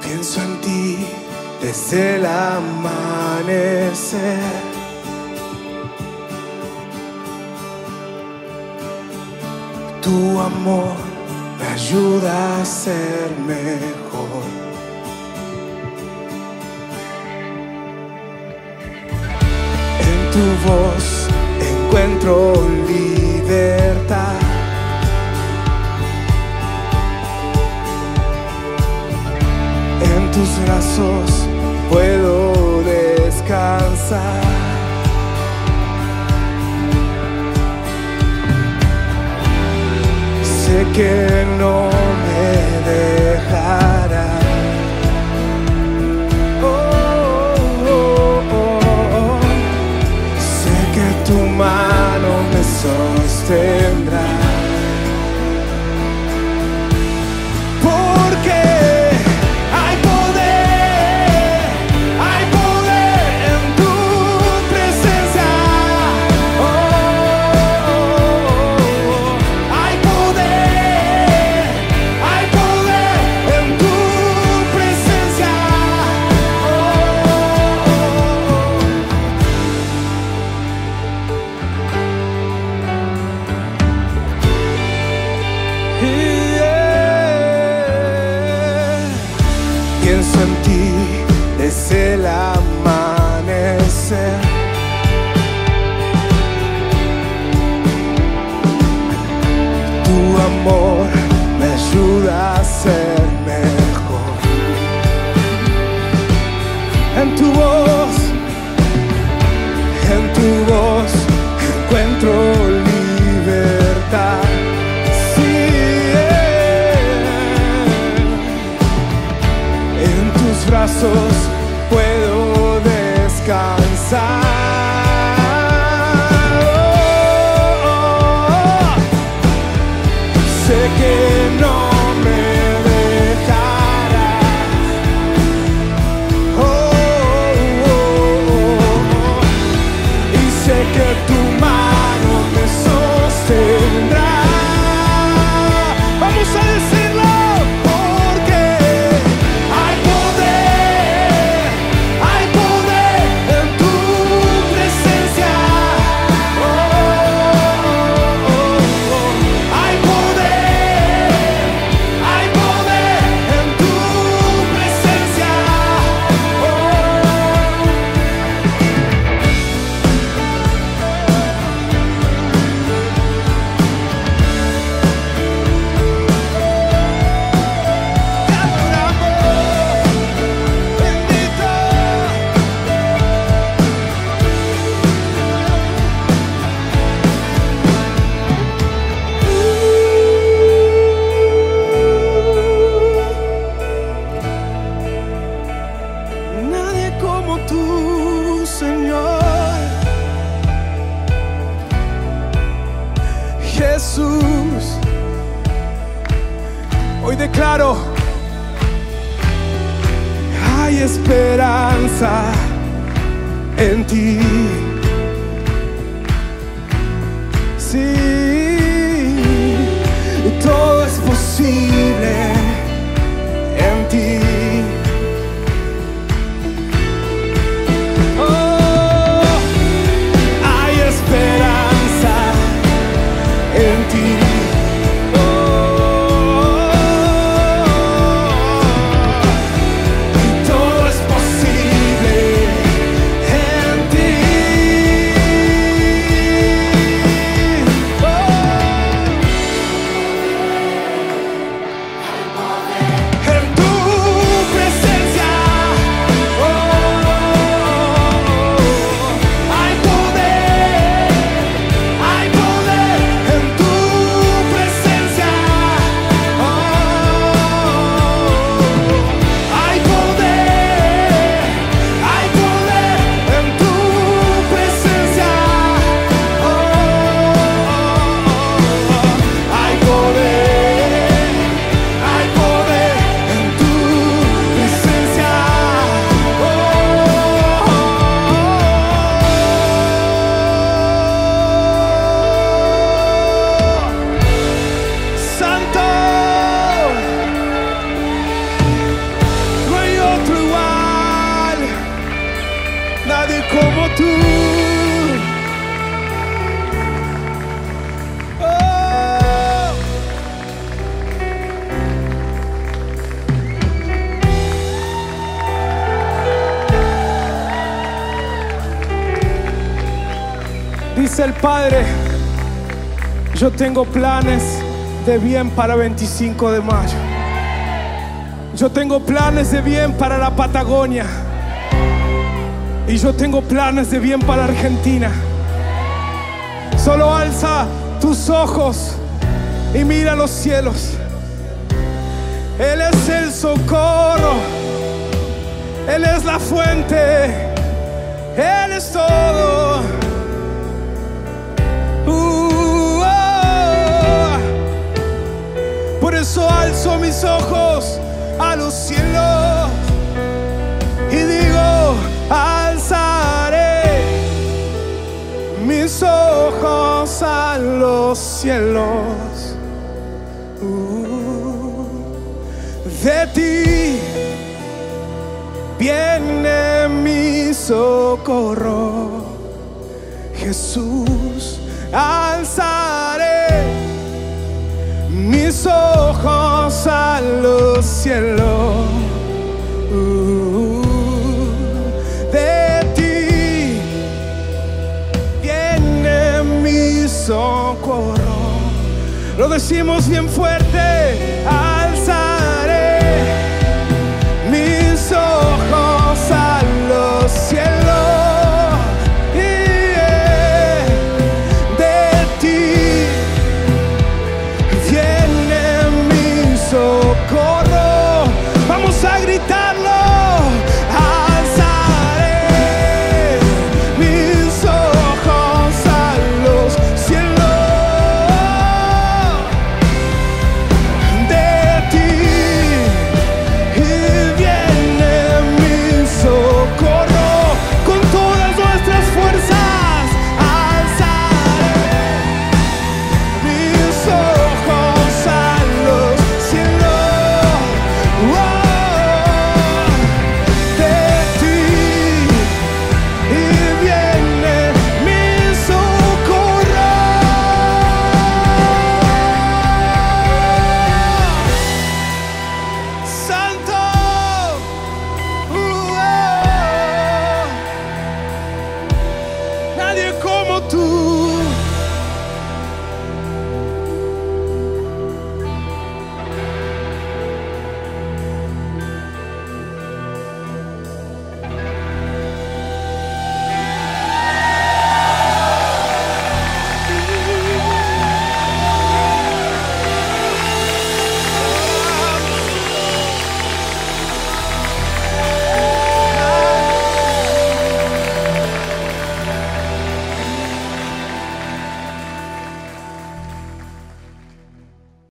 Pienso en ti desde el amanecer. Tu amor me ayuda a ser mejor. En tu voz encuentro libertad. En tus brazos puedo descansar. Sé que no me dejará. Sé que tu mano me sostendrá. Pienso en ti desde el amanecer. Tu amor me ayuda a ser mejor. En tu voz encuentro libertad. Brazos puedo descansar. Sé que no me dejarás. Y sé que tu mano me sostendrá. Vamos a decirlo. Jesús, hoy declaro, hay esperanza en ti. Sí, todo es posible en ti. dice el Padre: yo tengo planes de bien para 25 de mayo. Yo tengo planes de bien para la Patagonia. Y yo tengo planes de bien para Argentina. Solo alza tus ojos y mira los cielos. Él es el socorro, Él es la fuente, Él es todo. Por eso alzo mis ojos a los cielos y digo: alzaré mis ojos a los cielos. De ti viene mi socorro, Jesús. Alzaré mis ojos a los cielos. De ti viene mi socorro. Lo decimos bien fuerte.